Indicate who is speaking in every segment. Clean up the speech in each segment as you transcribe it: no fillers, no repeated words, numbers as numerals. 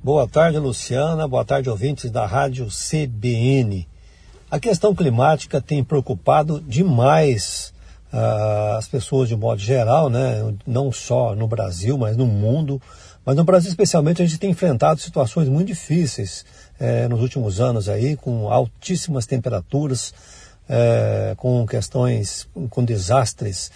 Speaker 1: Boa tarde, Luciana. Boa tarde, ouvintes da Rádio CBN. A questão climática tem preocupado demais as pessoas de modo geral, né? Não só no Brasil, mas no mundo. Mas no Brasil, especialmente, a gente tem enfrentado situações muito difíceis nos últimos anos aí, com altíssimas temperaturas, com questões, com desastres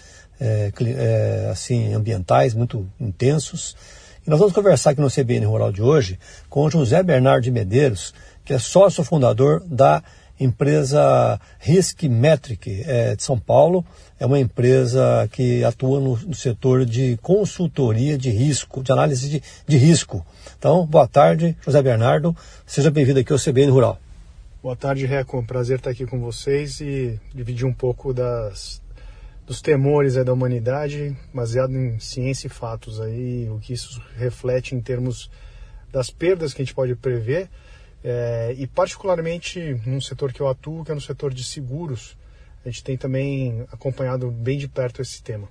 Speaker 1: assim, ambientais muito intensos. E nós vamos conversar aqui no CBN Rural de hoje com o José Bernardo de Medeiros, que é sócio fundador da empresa Riskmetric de São Paulo. É uma empresa que atua no setor de consultoria de risco, de análise de risco. Então, boa tarde, José Bernardo. Seja bem-vindo aqui ao CBN Rural.
Speaker 2: Boa tarde, Reco. Prazer estar aqui com vocês e dividir um pouco dos temores da humanidade, baseado em ciência e fatos, aí, o que isso reflete em termos das perdas que a gente pode prever, e particularmente num setor que eu atuo, que é no setor de seguros. A gente tem também acompanhado bem de perto esse tema.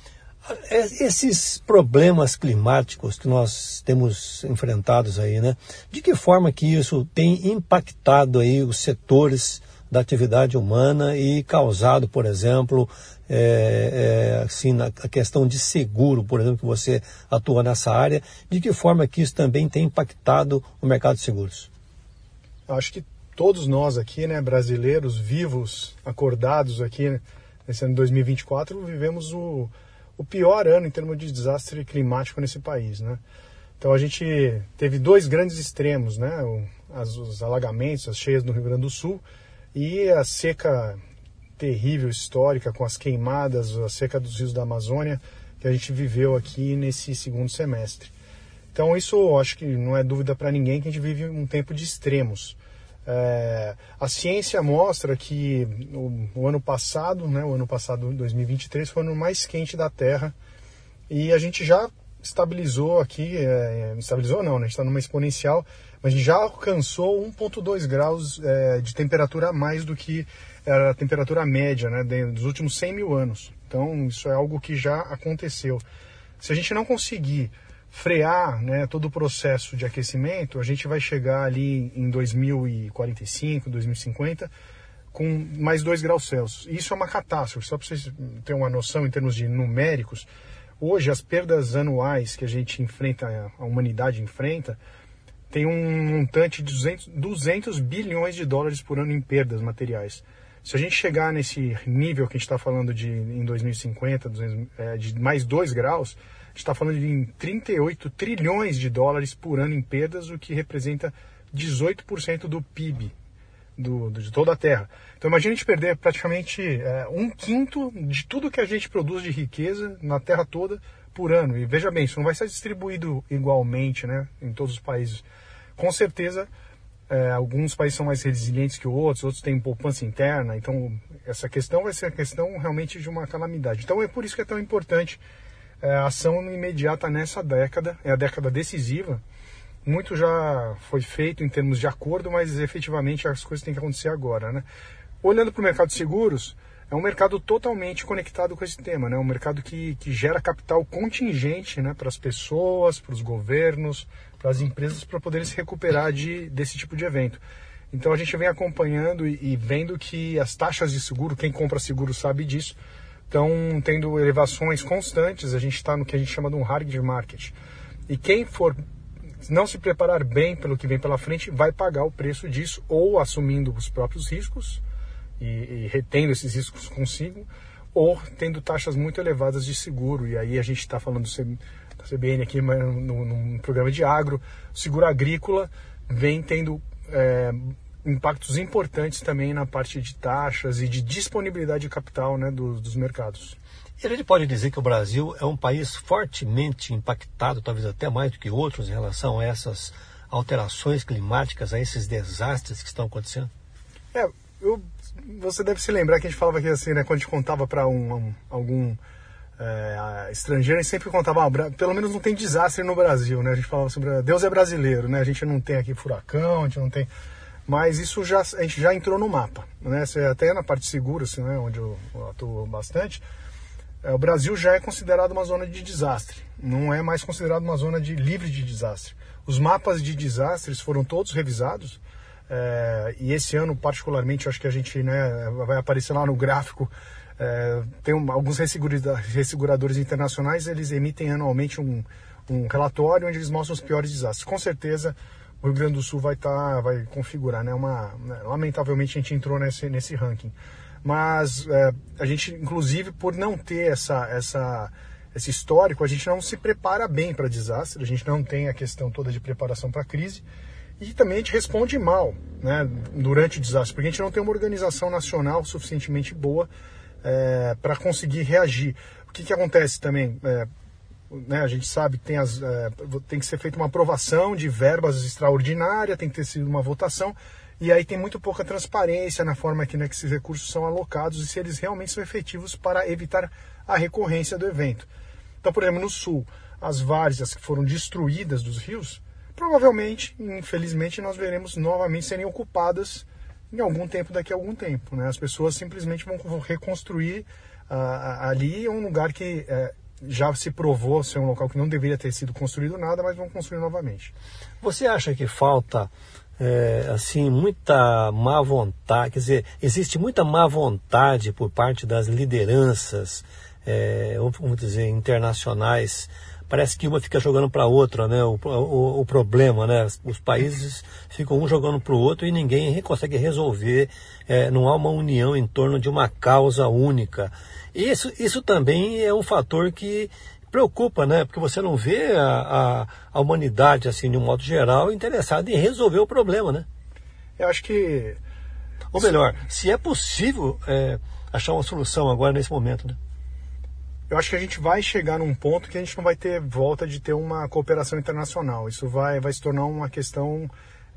Speaker 1: Esses problemas climáticos que nós temos enfrentados aí, né? De que forma que isso tem impactado aí os setores da atividade humana e causado, por exemplo, assim, a questão de seguro, por exemplo, que você atua nessa área, de que forma que isso também tem impactado o mercado de seguros?
Speaker 2: Eu acho que todos nós aqui, né, brasileiros, vivos, acordados aqui, né, nesse ano de 2024, vivemos o pior ano em termos de desastre climático nesse país, né? Então a gente teve dois grandes extremos, né? Os alagamentos, as cheias no Rio Grande do Sul e a seca terrível, histórica, com as queimadas, a seca dos rios da Amazônia, que a gente viveu aqui nesse segundo semestre. Então isso, acho que não é dúvida para ninguém que a gente vive um tempo de extremos. A ciência mostra que o ano passado, né, o ano passado, 2023, foi o ano mais quente da Terra, e a gente já estabilizou aqui, estabilizou não, né, a gente está numa exponencial, mas a gente já alcançou 1,2 graus de temperatura a mais do que era a temperatura média, né, dos últimos 100 mil anos. Então isso é algo que já aconteceu. Se a gente não conseguir frear, né, todo o processo de aquecimento, a gente vai chegar ali em 2045, 2050, com mais 2 graus Celsius. Isso é uma catástrofe, só para vocês terem uma noção em termos de numéricos. Hoje, as perdas anuais que a gente enfrenta, a humanidade enfrenta, tem um montante de 200 bilhões de dólares por ano em perdas materiais. Se a gente chegar nesse nível que a gente está falando em 2050, de mais 2 graus, a gente está falando de 38 trilhões de dólares por ano em perdas, o que representa 18% do PIB de toda a Terra. Então imagina a gente perder praticamente 1/5 de tudo que a gente produz de riqueza na Terra toda por ano. E veja bem, isso não vai ser distribuído igualmente, né, em todos os países. Com certeza, alguns países são mais resilientes que outros têm poupança interna, então essa questão vai ser a questão realmente de uma calamidade. Então é por isso que é tão importante a ação imediata nessa década, é a década decisiva. Muito já foi feito em termos de acordo, mas efetivamente as coisas têm que acontecer agora, né? Olhando para o mercado de seguros, é um mercado totalmente conectado com esse tema, né? Um mercado que gera capital contingente, né, para as pessoas, para os governos, para as empresas, para poderem se recuperar desse tipo de evento. Então a gente vem acompanhando e vendo que as taxas de seguro, quem compra seguro sabe disso, estão tendo elevações constantes. A gente está no que a gente chama de um hard market. E quem for não se preparar bem pelo que vem pela frente vai pagar o preço disso, ou assumindo os próprios riscos e retendo esses riscos consigo, ou tendo taxas muito elevadas de seguro. E aí a gente está falando da CBN aqui num programa de agro. O seguro agrícola vem tendo impactos importantes também na parte de taxas e de disponibilidade de capital, né, dos mercados.
Speaker 1: E a gente pode dizer que o Brasil é um país fortemente impactado, talvez até mais do que outros, em relação a essas alterações climáticas, a esses desastres que estão acontecendo?
Speaker 2: Você deve se lembrar que a gente falava aqui assim, né, quando a gente contava para algum estrangeiro, a gente sempre contava, pelo menos não tem desastre no Brasil, né? A gente falava sobre Deus é brasileiro, né? A gente não tem aqui furacão, a gente não tem... Mas isso a gente já entrou no mapa, né? Até na parte de seguros, né, onde eu atuo bastante, o Brasil já é considerado uma zona de desastre, não é mais considerado uma zona livre de desastre. Os mapas de desastres foram todos revisados, e esse ano particularmente, eu acho que a gente, né, vai aparecer lá no gráfico, tem alguns resseguradores internacionais, eles emitem anualmente um relatório onde eles mostram os piores desastres. Com certeza o Rio Grande do Sul vai configurar, né, lamentavelmente a gente entrou nesse ranking. Mas a gente, inclusive, por não ter esse histórico, a gente não se prepara bem para desastre, a gente não tem a questão toda de preparação para crise, e também a gente responde mal, né, durante o desastre, porque a gente não tem uma organização nacional suficientemente boa para conseguir reagir. O que acontece também? Né, a gente sabe que tem que ser feita uma aprovação de verbas extraordinárias, tem que ter sido uma votação, e aí tem muito pouca transparência na forma que, né, que esses recursos são alocados e se eles realmente são efetivos para evitar a recorrência do evento. Então, por exemplo, no Sul, as várzeas que foram destruídas dos rios, provavelmente, infelizmente, nós veremos novamente serem ocupadas em algum tempo, daqui a algum tempo, né? As pessoas simplesmente vão reconstruir ali um lugar que já se provou ser um local que não deveria ter sido construído nada, mas vão construir novamente.
Speaker 1: Você acha que falta assim, muita má vontade, quer dizer, existe muita má vontade por parte das lideranças, vamos dizer, internacionais? Parece que uma fica jogando para a outra, né? O problema, né? Os países ficam um jogando para o outro e ninguém consegue resolver, não há uma união em torno de uma causa única. Isso também é um fator que preocupa, né? Porque você não vê a humanidade, assim, de um modo geral, interessada em resolver o problema, né?
Speaker 2: Eu acho que...
Speaker 1: Ou melhor, se é possível achar uma solução agora nesse momento, né?
Speaker 2: Eu acho que a gente vai chegar num ponto que a gente não vai ter volta de ter uma cooperação internacional. Isso vai se tornar uma questão,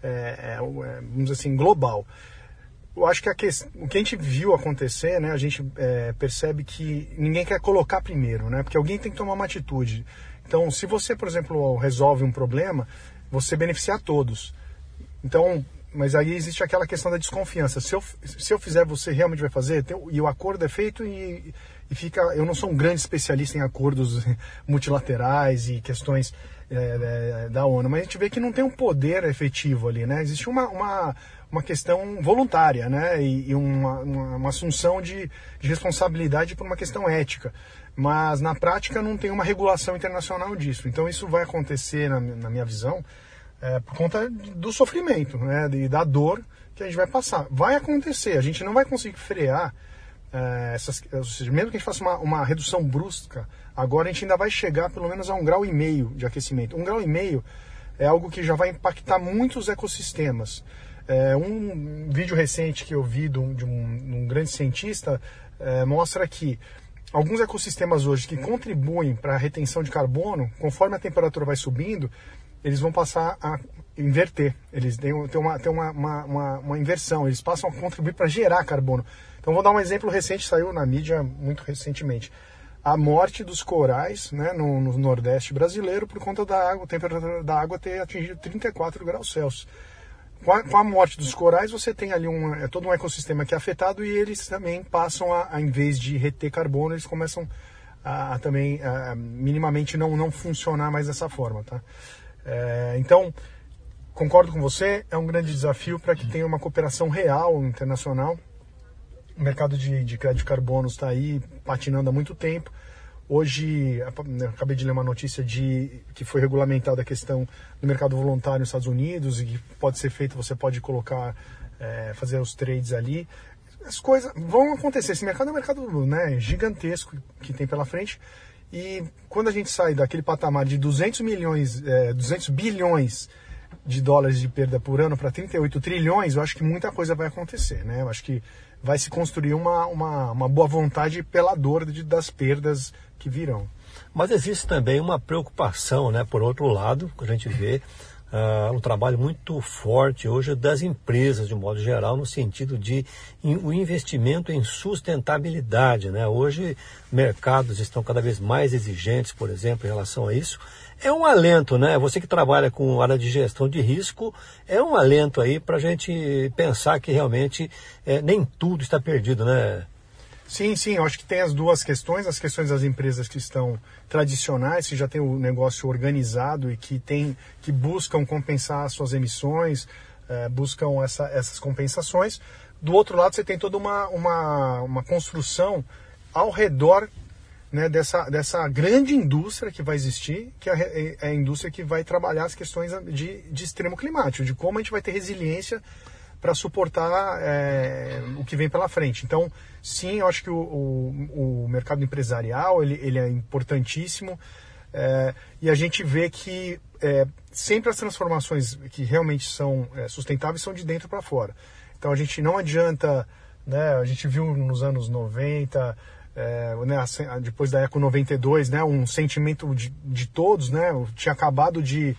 Speaker 2: vamos dizer assim, global. Eu acho que o que a gente viu acontecer, né, a gente percebe que ninguém quer colocar primeiro, né, porque alguém tem que tomar uma atitude. Então, se você, por exemplo, resolve um problema, você beneficia a todos. Então, mas aí existe aquela questão da desconfiança. Se eu fizer, você realmente vai fazer? E o acordo é feito e fica... Eu não sou um grande especialista em acordos multilaterais e questões da ONU, mas a gente vê que não tem um poder efetivo ali, né? Existe uma questão voluntária, né? E uma assunção de responsabilidade por uma questão ética. Mas na prática não tem uma regulação internacional disso. Então isso vai acontecer, na minha visão, por conta do sofrimento, né, e da dor que a gente vai passar. Vai acontecer, a gente não vai conseguir frear, ou seja, mesmo que a gente faça uma redução brusca, agora a gente ainda vai chegar pelo menos a 1,5 graus de aquecimento. 1,5 graus é algo que já vai impactar muitos ecossistemas. Um vídeo recente que eu vi de um grande cientista mostra que alguns ecossistemas hoje que contribuem para a retenção de carbono, conforme a temperatura vai subindo, eles vão passar a inverter, eles têm uma inversão, eles passam a contribuir para gerar carbono. Então vou dar um exemplo recente, saiu na mídia muito recentemente. A morte dos corais, né, no Nordeste brasileiro por conta da água, a temperatura da água ter atingido 34 graus Celsius. Com a morte dos corais, você tem ali todo um ecossistema que é afetado e eles também passam em vez de reter carbono, eles começam a também minimamente não funcionar mais dessa forma, tá? Então, concordo com você, é um grande desafio para que tenha uma cooperação real internacional. O mercado de crédito de carbono está aí patinando há muito tempo. Hoje, acabei de ler uma notícia que foi regulamentada a questão do mercado voluntário nos Estados Unidos e que pode ser feito, você pode colocar, fazer os trades ali. As coisas vão acontecer. Esse mercado é um mercado, né, gigantesco que tem pela frente. E quando a gente sai daquele patamar de 200 bilhões de dólares de perda por ano para 38 trilhões, eu acho que muita coisa vai acontecer, né? Eu acho que vai se construir uma boa vontade pela dor das perdas que virão.
Speaker 1: Mas existe também uma preocupação, né? Por outro lado, a gente vê um trabalho muito forte hoje das empresas, de modo geral, no sentido de o investimento em sustentabilidade, né? Hoje, mercados estão cada vez mais exigentes, por exemplo, em relação a isso. É um alento, né? Você que trabalha com área de gestão de risco, é um alento aí para a gente pensar que realmente nem tudo está perdido, né?
Speaker 2: Sim, eu acho que tem as duas questões, as questões das empresas que estão tradicionais, que já tem o negócio organizado e que buscam compensar as suas emissões, buscam essas compensações. Do outro lado, você tem toda uma construção ao redor, né, dessa grande indústria que vai existir, que é a indústria que vai trabalhar as questões de extremo climático, de como a gente vai ter resiliência para suportar o que vem pela frente. Então, sim, eu acho que o mercado empresarial ele é importantíssimo, e a gente vê que sempre as transformações que realmente são sustentáveis são de dentro para fora. Então, a gente não adianta, né, a gente viu nos anos 90, depois da Eco 92, né, um sentimento de todos, né, tinha acabado de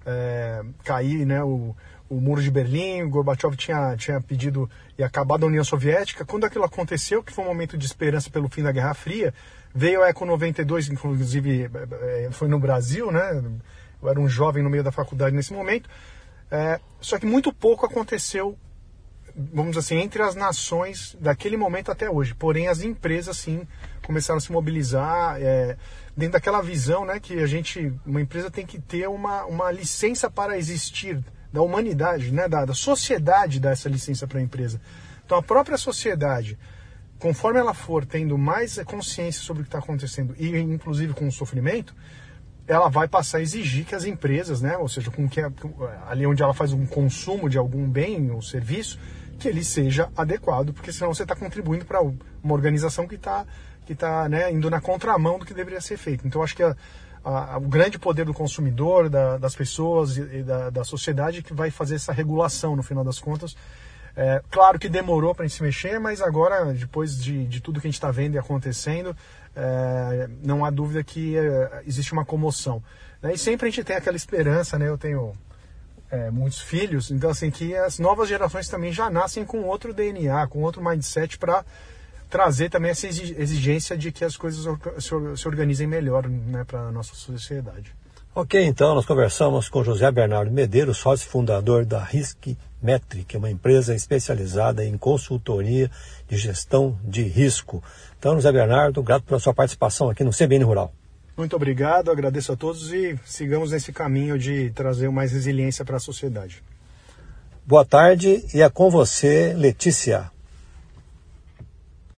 Speaker 2: cair, né, o Muro de Berlim, o Gorbachev tinha pedido e acabado a União Soviética. Quando aquilo aconteceu, que foi um momento de esperança pelo fim da Guerra Fria, veio a Eco 92, inclusive foi no Brasil, né? Eu era um jovem no meio da faculdade nesse momento. Só que muito pouco aconteceu, vamos dizer assim, entre as nações daquele momento até hoje. Porém, as empresas, sim, começaram a se mobilizar dentro daquela visão, né, que uma empresa tem que ter uma licença para existir, da humanidade, né, da sociedade dar essa licença para a empresa. Então, a própria sociedade, conforme ela for tendo mais consciência sobre o que está acontecendo, e inclusive com o sofrimento, ela vai passar a exigir que as empresas, né, ou seja, ali onde ela faz um consumo de algum bem ou serviço, que ele seja adequado, porque senão você está contribuindo para uma organização que está né, indo na contramão do que deveria ser feito. Então, acho que o grande poder do consumidor, das pessoas e da sociedade que vai fazer essa regulação no final das contas. Claro que demorou para a gente se mexer, mas agora, depois de tudo que a gente está vendo e acontecendo, não há dúvida que existe uma comoção. E sempre a gente tem aquela esperança, né? Eu tenho muitos filhos, então assim, que as novas gerações também já nascem com outro DNA, com outro mindset para trazer também essa exigência de que as coisas se organizem melhor, né, para a nossa sociedade.
Speaker 1: Ok, então nós conversamos com José Bernardo Medeiros, sócio fundador da Riskmetri, que é uma empresa especializada em consultoria de gestão de risco. Então, José Bernardo, grato pela sua participação aqui no CBN Rural.
Speaker 2: Muito obrigado, agradeço a todos e sigamos nesse caminho de trazer mais resiliência para a sociedade.
Speaker 1: Boa tarde e é com você, Letícia.